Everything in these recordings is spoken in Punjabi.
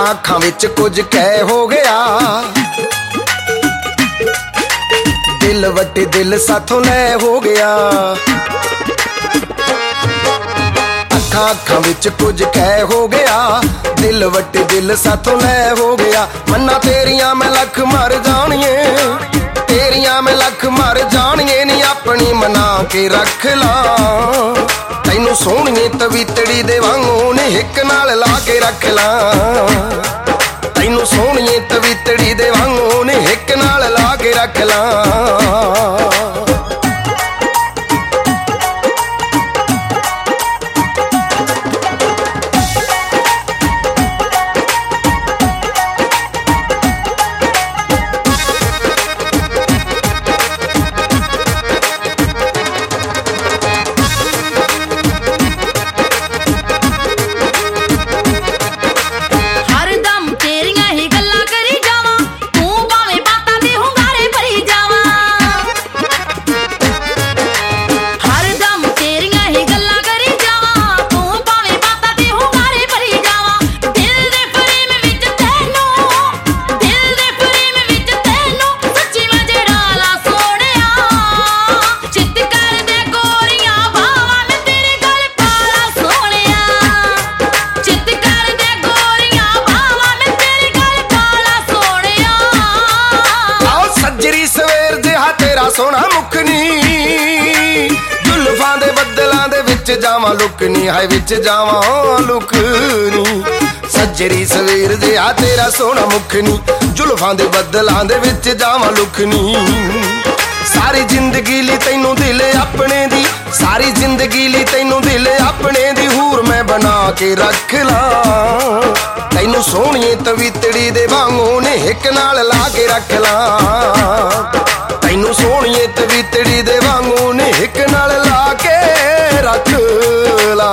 ਅੱਖਾਂ ਵਿੱਚ ਕੁਝ ਕਹਿ ਹੋ ਗਿਆ, ਦਿਲ ਵੱਟੇ ਦਿਲ ਸਾਥੋਂ ਲੈ ਹੋ ਗਿਆ। ਅੱਖਾਂ ਵਿੱਚ ਕੁਝ ਕਹਿ ਹੋ ਗਿਆ, ਦਿਲ ਵੱਟੇ ਦਿਲ ਸਾਥੋਂ ਲੈ ਹੋ ਗਿਆ। ਮੰਨਾ ਤੇਰੀਆਂ ਮੈਂ ਲੱਖ ਮਰ ਜਾਣੀਏ, ਤੇਰੀਆਂ ਮੈਂ ਲੱਖ ਮਰ ਜਾਣੀਏ ਨੀ ਆਪਣੀ ਮਨਾ ਕੇ ਰੱਖ ਲਾ। ਤੈਨੂੰ ਸੋਹਣੀਏ ਤਵੀਤੜੀ ਦੇ ਵਾਂਗੂ ਨੇ ਹਿੱਕ ਨਾਲ ਲਾ ਕੇ ਰੱਖ ਲਾ। ਤੈਨੂੰ ਸੋਹਣੀਏ ਤਵੀਤੜੀ ਦੇ ਵਾਂਗੂ ਨੇ ਹਿੱਕ ਨਾਲ ਲਾ ਕੇ ਰੱਖ ਲਾ। ਸੋਹਣਾ ਮੁਖਨੀ ਜ਼ੁਲਫਾਂ ਦੇ ਬੱਦਲਾਂ ਦੇ ਵਿੱਚ ਜਾਵਾਂ ਲੁਕਨੀ, ਹਾਏ ਵਿੱਚ ਜਾਵਾਂ ਲੁਕਨੀ। ਸੱਜਰੀ ਸਵੇਰ ਦੇ ਆ ਤੇਰਾ ਸੋਹਣਾ ਮੁਖਨੀ, ਜ਼ੁਲਫਾਂ ਦੇ ਬੱਦਲਾਂ ਦੇ ਵਿੱਚ ਜਾਵਾਂ ਲੁਕਨੀ। ਸਾਰੀ ਜ਼ਿੰਦਗੀ ਲਈ ਤੈਨੂੰ ਦਿਲ ਆਪਣੇ ਦੀ, ਸਾਰੀ ਜ਼ਿੰਦਗੀ ਲਈ ਤੈਨੂੰ ਦਿਲ ਆਪਣੇ ਦੀ ਹੂਰ ਮੈਂ ਬਣਾ ਕੇ ਰੱਖ ਲਾ। ਤੈਨੂੰ ਸੋਹਣੀਏ ਤਵੀਤੜੀ ਦੇ ਵਾਂਗੂ ਨੇ ਹਿੱਕ ਨਾਲ ਲਾ ਕੇ ਰੱਖ ਲਾ। ਤੈਨੂੰ ਸੋਹਣੀਏ ਤਵੀਤੜੀ ਦੇ ਵਾਂਗੂ ਨੇ ਹਿੱਕ ਨਾਲ ਲਾ ਕੇ ਰੱਖ ਲਾ।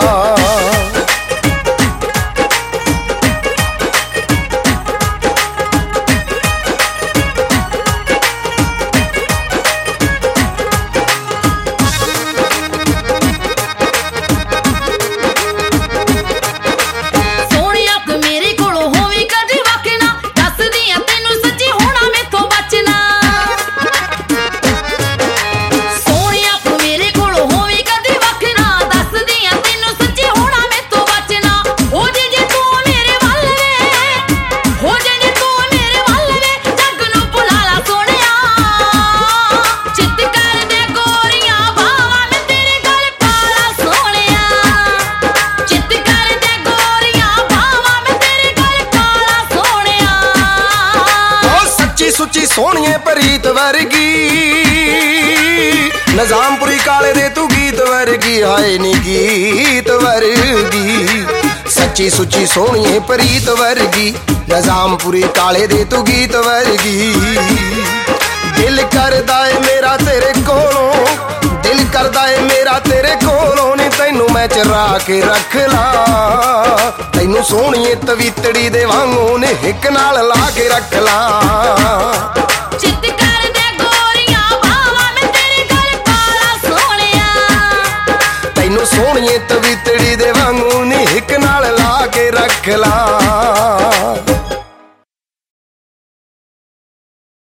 ਸੁੱਚੀ ਸੋਹਣੀਏ ਪ੍ਰੀਤ ਵਰਗੀ, ਨਿਜ਼ਾਮਪੁਰੀ ਕਾਲੇ ਦੇ ਤੂੰ ਗੀਤ ਵਰਗੀ, ਹਾਏ ਨੀ ਗੀਤ ਵਰਗੀ। ਸੱਚੀ ਸੁੱਚੀ ਸੋਹਣੀਏ ਪ੍ਰੀਤ ਵਰਗੀ, ਨਿਜ਼ਾਮਪੁਰੀ ਕਾਲੇ ਦੇ ਤੂੰ ਗੀਤ ਵਰਗੀ। ਦਿਲ ਕਰਦਾ ਏ ਮੇਰਾ ਤੇਰੇ ਕੋਲੋਂ, ਦਿਲ ਕਰਦਾ ਏ ਮੇਰਾ ਤੇਰੇ ਕੋਲੋਂ ਨੀ ਤੈਨੂੰ ਮੈਂ ਚਰਾ ਕੇ ਰੱਖ ਲਾ। ਤੈਨੂੰ ਸੋਹਣੀਏ ਤਵੀਤੜੀ ਦੇ ਵਾਂਗੂ ਨੇ ਹਿੱਕ ਨਾਲ ਲਾ ਕੇ ਰੱਖ ਲਾ। ਚਿੱਤ ਕਰਦੇ ਗੋਰੀਆਂ ਬਾਵਾਂ ਮੈਂ ਤੇਰੇ ਗਲ ਪਾਲਾ ਸੋਹਣਿਆ। ਤੈਨੂੰ ਸੋਹਣੀਏ ਤਵੀਤੜੀ ਦੇ ਵਾਂਗੂ ਨੇ ਹਿੱਕ ਨਾਲ ਲਾ ਕੇ ਰੱਖ ਲਾ।